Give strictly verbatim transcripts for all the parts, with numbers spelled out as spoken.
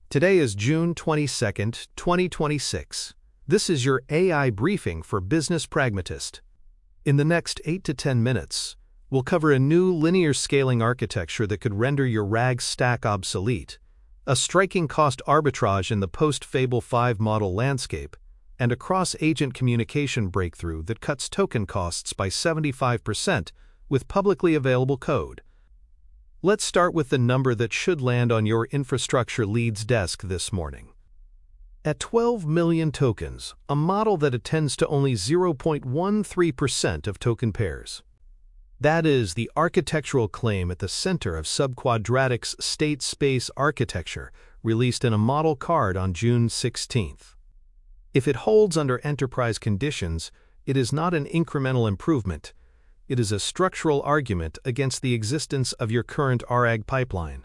Today is June twenty-second, twenty twenty-six. This is your A I briefing for Business Pragmatist. In the next eight to ten minutes, we'll cover a new linear scaling architecture that could render your RAG stack obsolete, a striking cost arbitrage in the post-Fable five model landscape, and a cross-agent communication breakthrough that cuts token costs by seventy-five percent with publicly available code. Let's start with the number that should land on your infrastructure lead's desk this morning. At twelve million tokens, a model that attends to only zero point one three percent of token pairs. That is the architectural claim at the center of Subquadratic's state space architecture, released in a model card on June sixteenth. If it holds under enterprise conditions, it is not an incremental improvement. It is a structural argument against the existence of your current RAG pipeline.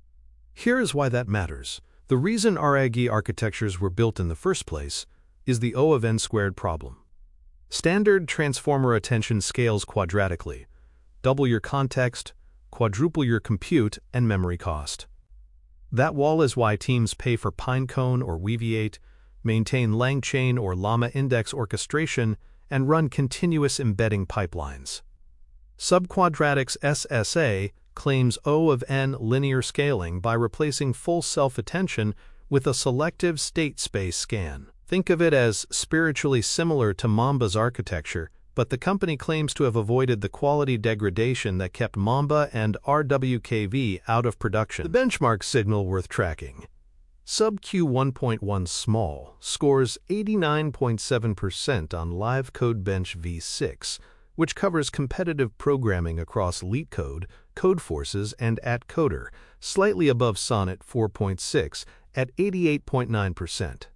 Here is why that matters. The reason RAG architectures were built in the first place is the O of n squared problem. Standard transformer attention scales quadratically. Double your context, quadruple your compute and memory cost. That wall is why teams pay for Pinecone or Weaviate, maintain LangChain or Llama index orchestration, and run continuous embedding pipelines. Subquadratic's S S A claims O of n linear scaling by replacing full self-attention with a selective state space scan. Think of it as spiritually similar to Mamba's architecture, but the company claims to have avoided the quality degradation that kept Mamba and R W K V out of production. The benchmark signal worth tracking. SubQ one point one Small scores eighty-nine point seven percent on LiveCodeBench v six, which covers competitive programming across LeetCode, Codeforces, and atCoder, slightly above Sonnet four point six at eighty-eight point nine percent.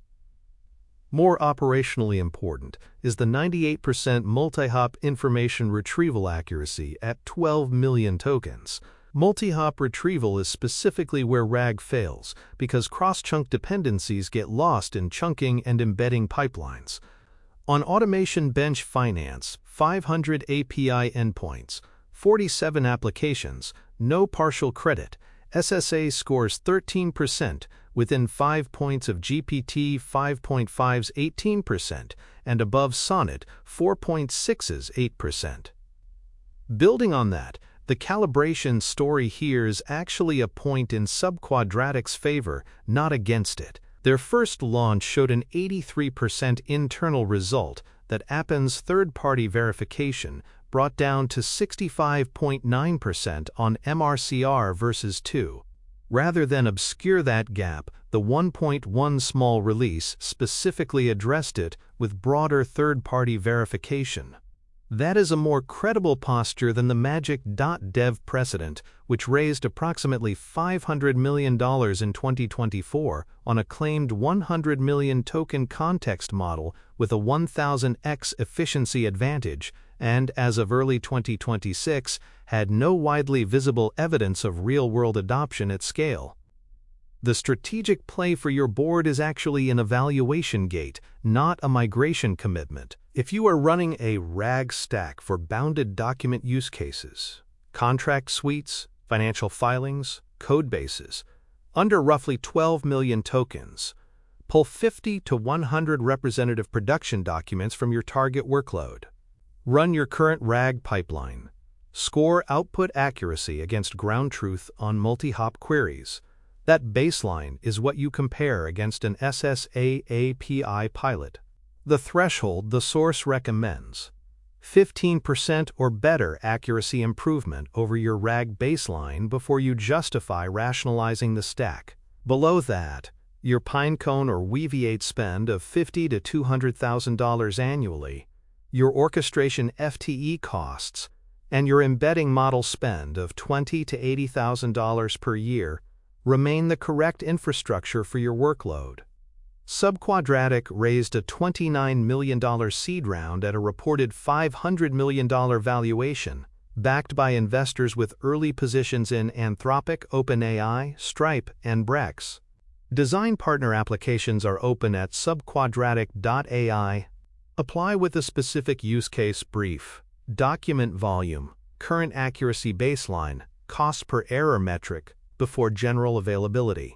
More operationally important is the ninety-eight percent multi-hop information retrieval accuracy at twelve million tokens. Multi-hop retrieval is specifically where RAG fails because cross-chunk dependencies get lost in chunking and embedding pipelines. On Automation Bench Finance, five hundred A P I endpoints, forty-seven applications, no partial credit, S S A scores thirteen percent, within five points of G P T five point five's eighteen percent, and above Sonnet four point six's eight percent. Building on that, the calibration story here is actually a point in Subquadratic's favor, not against it. Their first launch showed an eighty-three percent internal result that Appen's third-party verification brought down to sixty-five point nine percent on M R C R versus two. Rather than obscure that gap, the one point one Small release specifically addressed it with broader third-party verification. That is a more credible posture than the Magic.dev precedent, which raised approximately five hundred million dollars in twenty twenty-four on a claimed one hundred million token context model with a one thousand x efficiency advantage, and as of early twenty twenty-six, had no widely visible evidence of real-world adoption at scale. The strategic play for your board is actually an evaluation gate, not a migration commitment. If you are running a RAG stack for bounded document use cases, contract suites, financial filings, code bases, under roughly twelve million tokens, pull fifty to one hundred representative production documents from your target workload. Run your current RAG pipeline. Score output accuracy against ground truth on multi-hop queries. That baseline is what you compare against an S S A A P I pilot. The threshold the source recommends: fifteen percent or better accuracy improvement over your RAG baseline before you justify rationalizing the stack. Below that, your Pinecone or Weaviate spend of fifty thousand to two hundred thousand dollars annually, your orchestration F T E costs, and your embedding model spend of twenty thousand to eighty thousand dollars per year remain the correct infrastructure for your workload. Subquadratic raised a twenty-nine million dollars seed round at a reported five hundred million dollars valuation, backed by investors with early positions in Anthropic, OpenAI, Stripe, and Brex. Design partner applications are open at subquadratic dot A I. Apply with a specific use case brief, document volume, current accuracy baseline, cost per error metric, before general availability.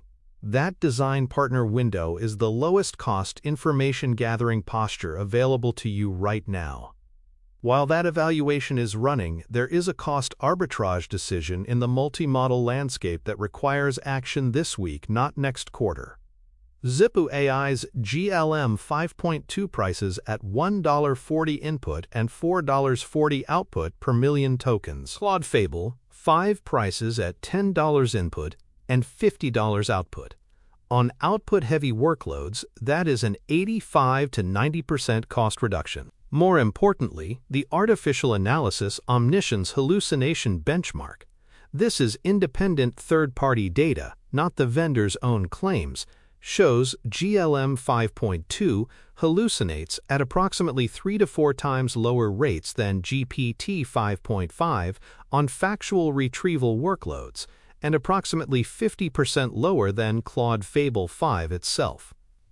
That design partner window is the lowest cost information gathering posture available to you right now. While that evaluation is running, there is a cost arbitrage decision in the multi-model landscape that requires action this week, not next quarter. Zippo A I's G L M five point two prices at one dollar and forty cents input and four dollars and forty cents output per million tokens. Claude Fable five prices at ten dollars input and fifty dollars output. On output-heavy workloads, that is an eighty-five to ninety percent cost reduction. More importantly, the Artificial Analysis Omniscience Hallucination Benchmark. This is independent third-party data, not the vendor's own claims, shows G L M five point two hallucinates at approximately three to four times lower rates than G P T five point five on factual retrieval workloads, and approximately fifty percent lower than Claude Fable five itself.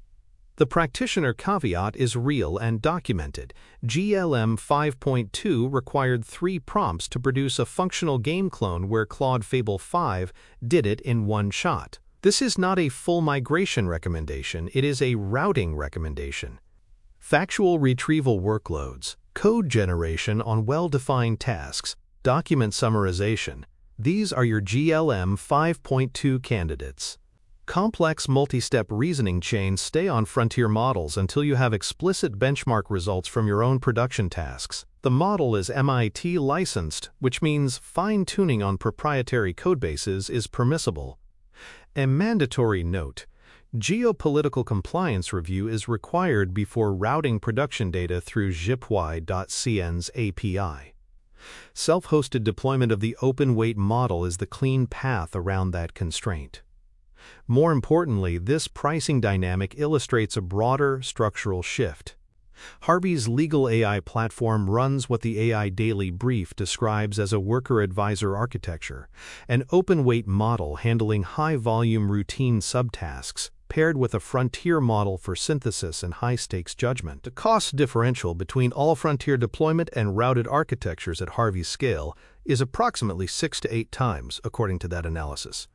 The practitioner caveat is real and documented. G L M five point two required three prompts to produce a functional game clone where Claude Fable five did it in one shot. This is not a full migration recommendation, it is a routing recommendation. Factual retrieval workloads, code generation on well-defined tasks, document summarization. These are your G L M five point two candidates. Complex multi-step reasoning chains stay on frontier models until you have explicit benchmark results from your own production tasks. The model is M I T licensed, which means fine-tuning on proprietary codebases is permissible. A mandatory note: geopolitical compliance review is required before routing production data through zipwhy dot c n's A P I. Self-hosted deployment of the open-weight model is the clean path around that constraint. More importantly, this pricing dynamic illustrates a broader structural shift. Harvey's legal A I platform runs what the A I Daily Brief describes as a worker-advisor architecture, an open-weight model handling high-volume routine subtasks, paired with a frontier model for synthesis and high-stakes judgment. The cost differential between all-frontier deployment and routed architectures at Harvey's scale is approximately six to eight times, according to that analysis.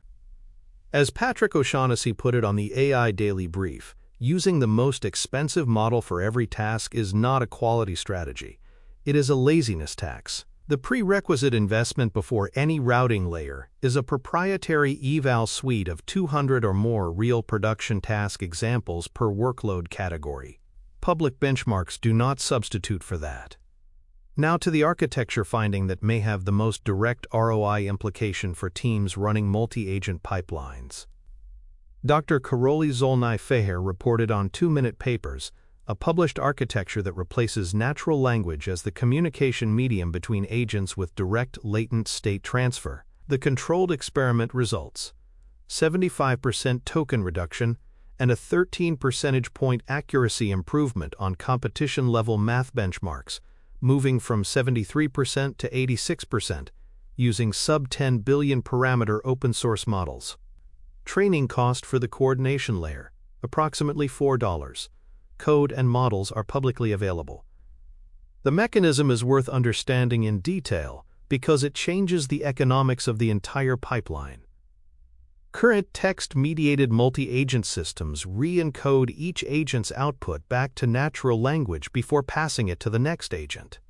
As Patrick O'Shaughnessy put it on the A I Daily Brief, using the most expensive model for every task is not a quality strategy. It is a laziness tax. The prerequisite investment before any routing layer is a proprietary eval suite of two hundred or more real production task examples per workload category. Public benchmarks do not substitute for that. Now to the architecture finding that may have the most direct R O I implication for teams running multi-agent pipelines. Doctor Karoli Zolnai-Feher reported on Two Minute Papers, a published architecture that replaces natural language as the communication medium between agents with direct latent state transfer. The controlled experiment results: seventy-five percent token reduction and a thirteen percentage point accuracy improvement on competition-level math benchmarks, moving from seventy-three percent to eighty-six percent, using sub ten billion parameter open-source models. Training cost for the coordination layer, approximately four dollars. Code and models are publicly available. The mechanism is worth understanding in detail because it changes the economics of the entire pipeline. Current text-mediated multi-agent systems re-encode each agent's output back to natural language before passing it to the next agent.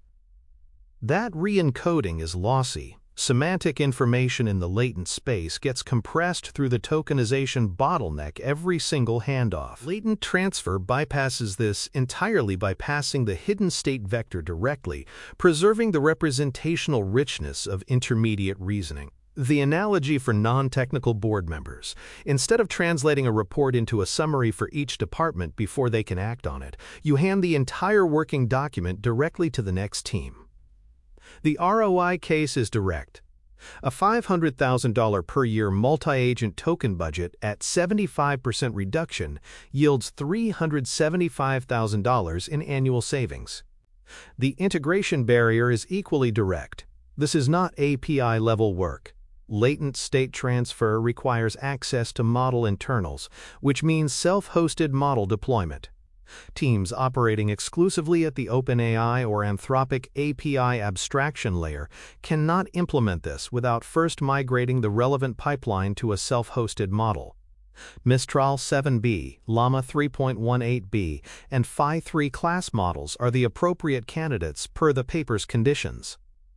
That re-encoding is lossy. Semantic information in the latent space gets compressed through the tokenization bottleneck every single handoff. Latent transfer bypasses this entirely by passing the hidden state vector directly, preserving the representational richness of intermediate reasoning. The analogy for non-technical board members: instead of translating a report into a summary for each department before they can act on it, you hand the entire working document directly to the next team. The R O I case is direct. A five hundred thousand dollars per year multi-agent token budget at seventy-five percent reduction yields three hundred seventy-five thousand dollars in annual savings. The integration barrier is equally direct. This is not A P I-level work. Latent state transfer requires access to model internals, which means self-hosted model deployment. Teams operating exclusively at the OpenAI or Anthropic A P I abstraction layer cannot implement this without first migrating the relevant pipeline to a self-hosted model. Mistral seven B, Llama three point one eight B, and Phi three class models are the appropriate candidates per the paper's conditions.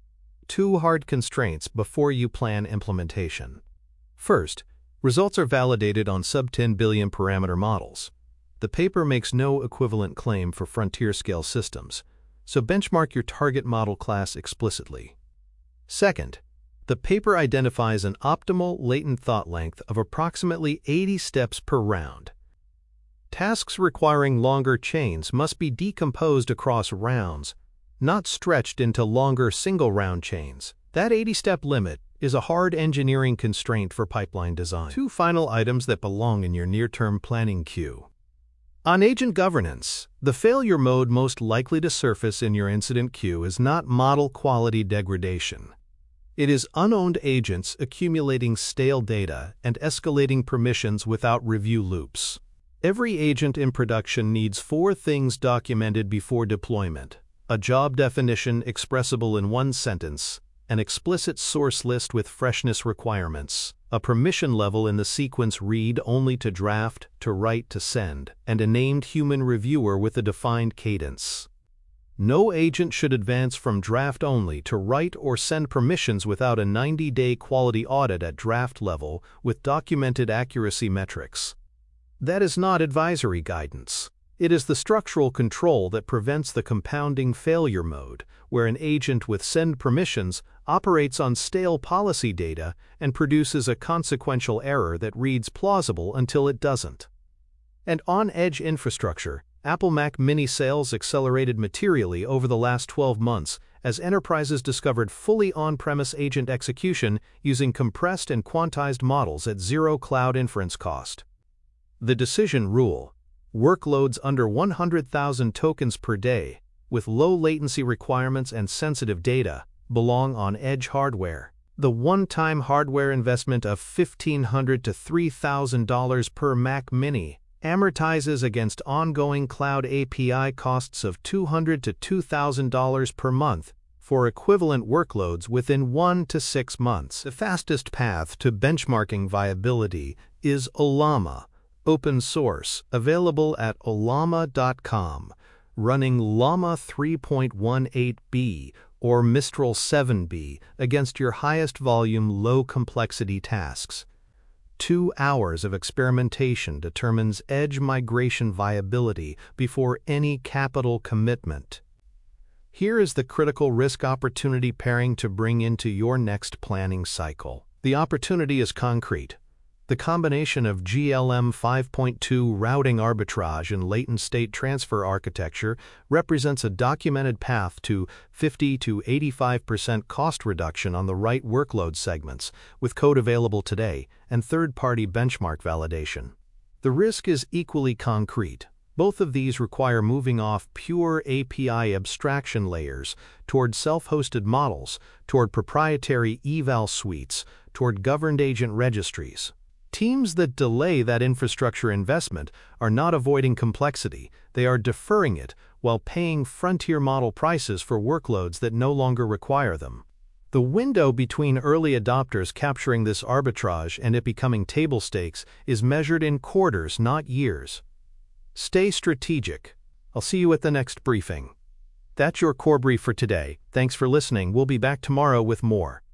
Two hard constraints before you plan implementation. First, results are validated on sub ten billion parameter models. The paper makes no equivalent claim for frontier-scale systems, so benchmark your target model class explicitly. Second, the paper identifies an optimal latent thought length of approximately eighty steps per round. Tasks requiring longer chains must be decomposed across rounds, not stretched into longer single-round chains. That eighty-step limit is a hard engineering constraint for pipeline design. Two final items that belong in your near-term planning queue. On agent governance, the failure mode most likely to surface in your incident queue is not model quality degradation. It is unowned agents accumulating stale data and escalating permissions without review loops. Every agent in production needs four things documented before deployment: a job definition expressible in one sentence, an explicit source list with freshness requirements, a permission level in the sequence read only to draft, to write, to send, and a named human reviewer with a defined cadence. No agent should advance from draft only to write or send permissions without a ninety-day quality audit at draft level with documented accuracy metrics. That is not advisory guidance. It is the structural control that prevents the compounding failure mode, where an agent with send permissions operates on stale policy data and produces a consequential error that reads plausible until it doesn't. And on edge infrastructure, Apple Mac Mini sales accelerated materially over the last twelve months as enterprises discovered fully on-premise agent execution using compressed and quantized models at zero cloud inference cost. The decision rule: workloads under one hundred thousand tokens per day, with low latency requirements and sensitive data, belong on edge hardware. The one-time hardware investment of fifteen hundred dollars to three thousand dollars per Mac Mini amortizes against ongoing cloud A P I costs of two hundred dollars to two thousand dollars per month for equivalent workloads within one to six months. The fastest path to benchmarking viability is Ollama, open source, available at ollama dot com, running Llama three point one eight B or Mistral seven B against your highest volume, low complexity tasks. Two hours of experimentation determines edge migration viability before any capital commitment. Here is the critical risk-opportunity pairing to bring into your next planning cycle. The opportunity is concrete. The combination of G L M five point two routing arbitrage and latent state transfer architecture represents a documented path to fifty to eighty-five percent cost reduction on the right workload segments, with code available today and third-party benchmark validation. The risk is equally concrete. Both of these require moving off pure A P I abstraction layers toward self-hosted models, toward proprietary eval suites, toward governed agent registries. Teams that delay that infrastructure investment are not avoiding complexity, they are deferring it while paying frontier model prices for workloads that no longer require them. The window between early adopters capturing this arbitrage and it becoming table stakes is measured in quarters, not years. Stay strategic. I'll see you at the next briefing. That's your core brief for today. Thanks for listening. We'll be back tomorrow with more.